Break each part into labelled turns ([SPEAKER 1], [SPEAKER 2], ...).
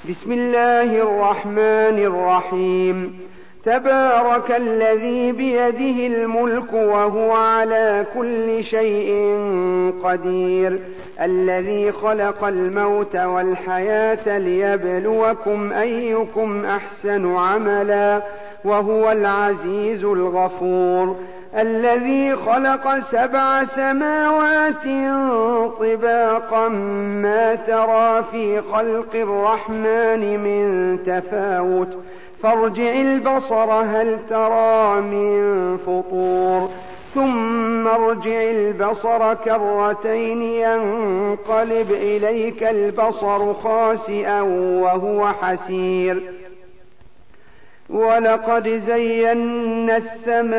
[SPEAKER 1] بسم الله الرحمن الرحيم. تبارك الذي بيده الملك وهو على كل شيء قدير، الذي خلق الموت والحياة ليبلوكم أيكم أحسن عملا وهو العزيز الغفور، الذي خلق 7 سماوات طباقا ما ترى في خلق الرحمن من تفاوت، فارجع البصر هل ترى من فطور، ثم ارجع البصر كرتين ينقلب إليك البصر خاسئا وهو حسير. ولقد زينا السماء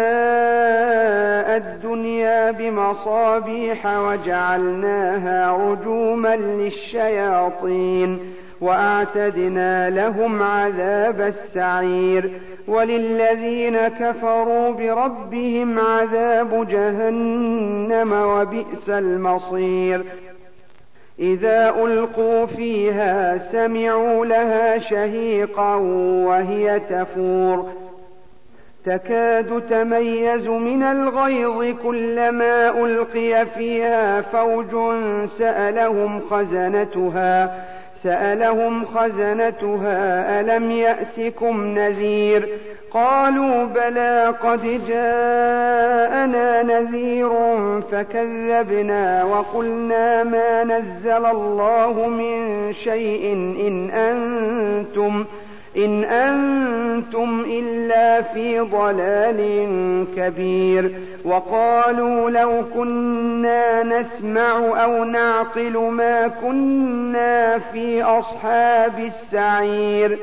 [SPEAKER 1] الدنيا بمصابيح وجعلناها رجوما للشياطين وأعتدنا لهم عذاب السعير، وللذين كفروا بربهم عذاب جهنم وبئس المصير. إذا ألقوا فيها سمعوا لها شهيقا وهي تفور، تكاد تميز من الغيظ كلما ألقي فيها فوج سألهم خزنتها ألم يأتكم نذير؟ قالوا بلى قد جاءنا نذير فكذبنا وقلنا ما نزل الله من شيء إن أنتم إلا في ضلال كبير. وقالوا لو كنا نسمع أو نعقل ما كنا في أصحاب السعير،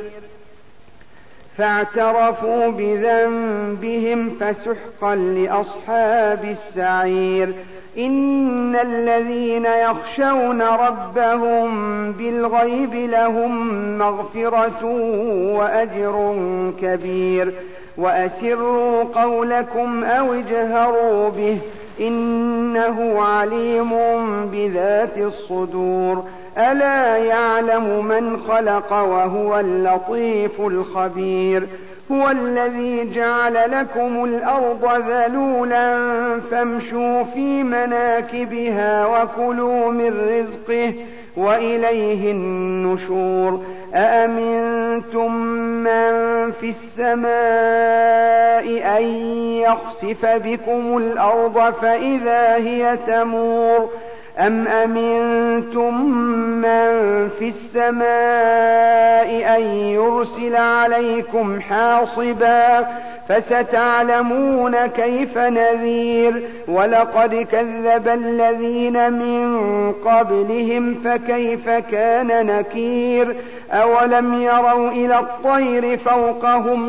[SPEAKER 1] فاعترفوا بذنبهم فسحقا لأصحاب السعير. إن الذين يخشون ربهم بالغيب لهم مغفرة وأجر كبير. وأسروا قولكم أو اجهروا به إنه عليم بذات الصدور. ألا يعلم من خلق وهو اللطيف الخبير. هو الذي جعل لكم الأرض ذلولا فامشوا في مناكبها وكلوا من رزقه وإليه النشور. أأمنتم من في السماء أن يخسف بكم الأرض فإذا هي تمور، أم أمنتم من في السماء أن يرسل عليكم حاصبا فستعلمون كيف نذير. ولقد كذب الذين من قبلهم فكيف كان نكير. أولم يروا إلى الطير فوقهم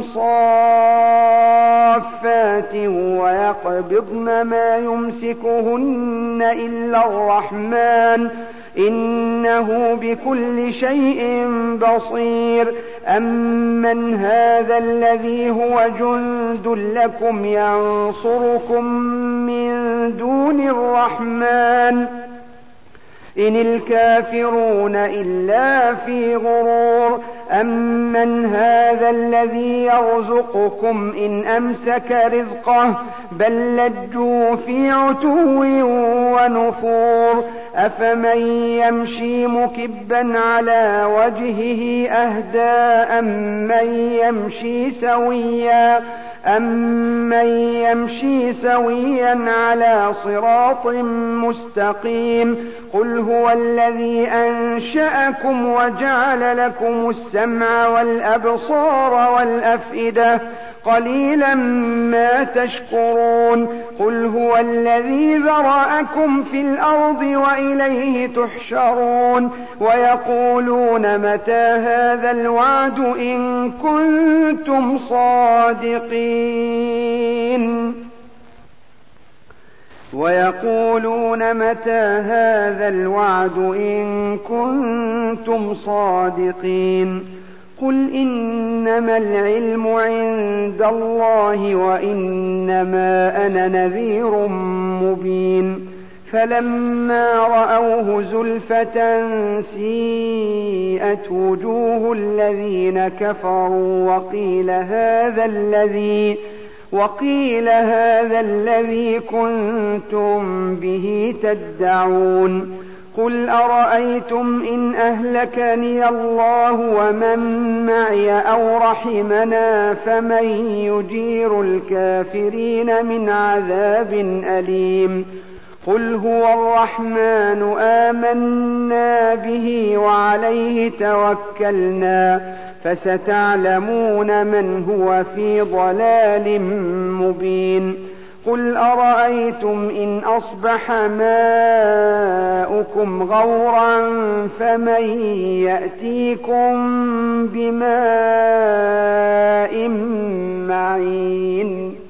[SPEAKER 1] صافات ويقبضن ما يمسكهن إلا الرحمن إنه بكل شيء بصير. أمن هذا الذي هو جند لكم ينصركم من دون الرحمن إن الكافرون إلا في غرور. أمن هذا الذي يرزقكم إن أمسك رزقه بل لجوا في عتو ونفور. أفمن يمشي مكبا على وجهه أهدى أمن يمشي سويا على صراط مستقيم. قل هو الذي أنشأكم وجعل لكم السمع والأبصار والأفئدة قليلا ما تشكرون. قل هو الذي ذرأكم في الأرض وإليه تحشرون. ويقولون متى هذا الوعد إن كنتم صادقين. ويقولون متى هذا الوعد إن كنتم صادقين. قل إنما العلم عند الله وإنما أنا نذير مبين. فلما رأوه زلفة سيئت وجوه الذين كفروا وقيل هذا الذي كنتم به تدعون قل أرأيتم إن أهلكني الله ومن معي أو رحمنا فمن يجير الكافرين من عذاب أليم قل هو الرحمن آمنا به وعليه توكلنا فستعلمون من هو في ضلال مبين قل أرأيتم إن أصبح ماؤكم غورا فمن يأتيكم بماء معين